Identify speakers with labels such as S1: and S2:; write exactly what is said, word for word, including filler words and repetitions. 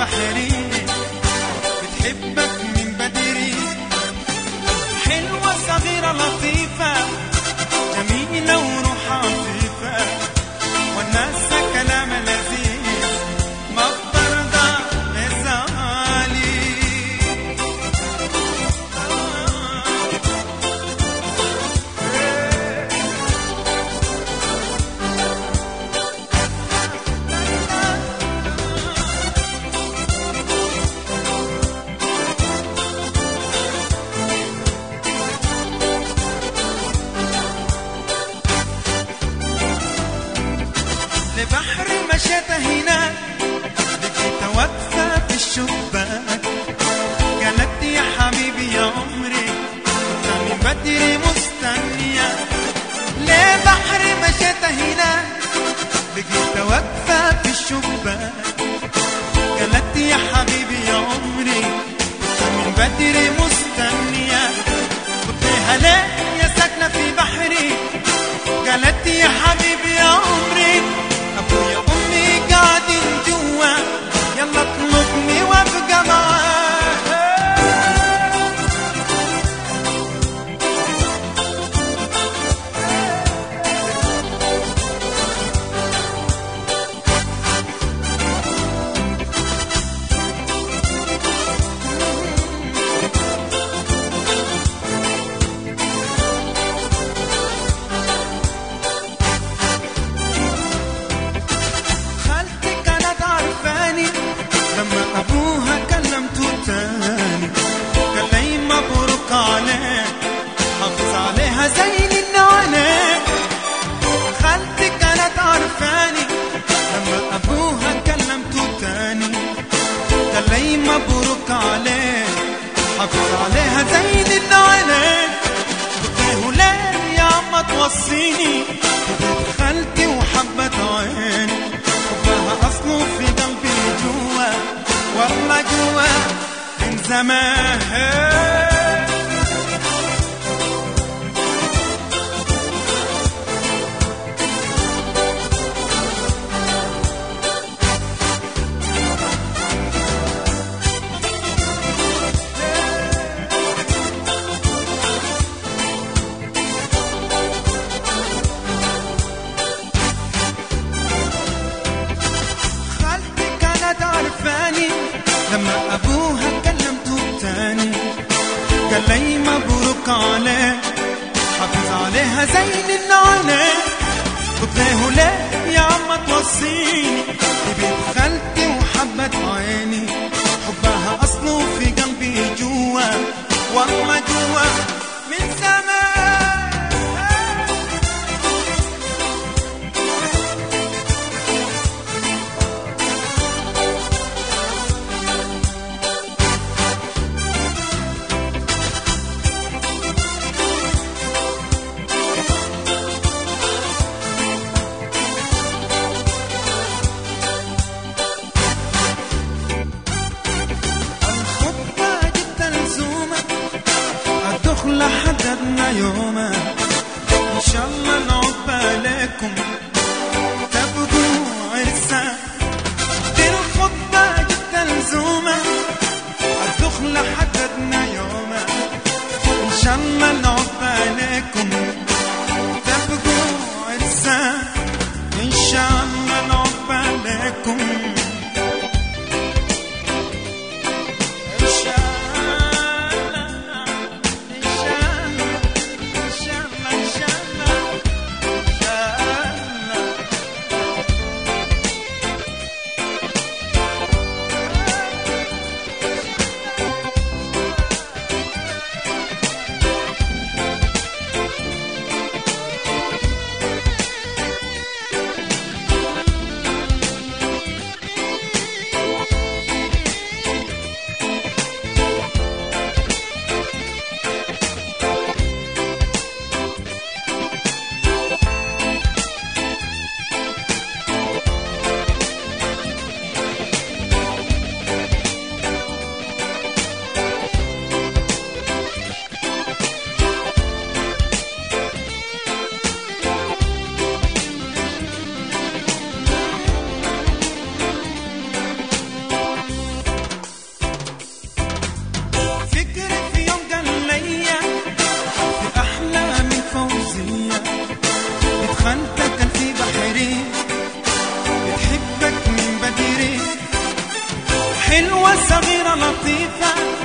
S1: بحري بتحبك من بدري، حلوة صغيرة لطيفة جميلة وروحها عفيفة، والناس كلام لذيذ ما بترضى بزعلي. لبحر مشيت هناك لقيت واقفة في الشباك، قالت يا حبيبي يا عمري أنا من بدري مستنية. لبحر مشيت هناك لقيت واقفة في الشباك، قالت يا حبيبي يا عمري أنا من بدري مستنية. قلت لها ليه يا ساكنة في بحري؟ قالت يا حبيبي يا عمري أبويا أمي قاعدين جوا، يلا اطلبني وابقى معاك. لما أبوها كلمته تاني قال لي مبروك عليك، حافظ عليها زي النعانة. خالتي كانت عارفاني لما أبوها كلمته تاني قال لي مبروك عليك، حافظ عليها زي النعانة. قلت له ليه يا عم توصيني ببيت خالتي وحبت عيني، حبها أصله في قلبي جوا والله جوا من زمان. لما أبوها كلمته تاني قال لي مبروك عليك، حافظ عليها زي النعانة. قلت له ليه يا عم توصيني ببيت خالتي وحبت عيني، حبها أصله في قلبي جوا والله جوا من زمان. صغيرة لطيفة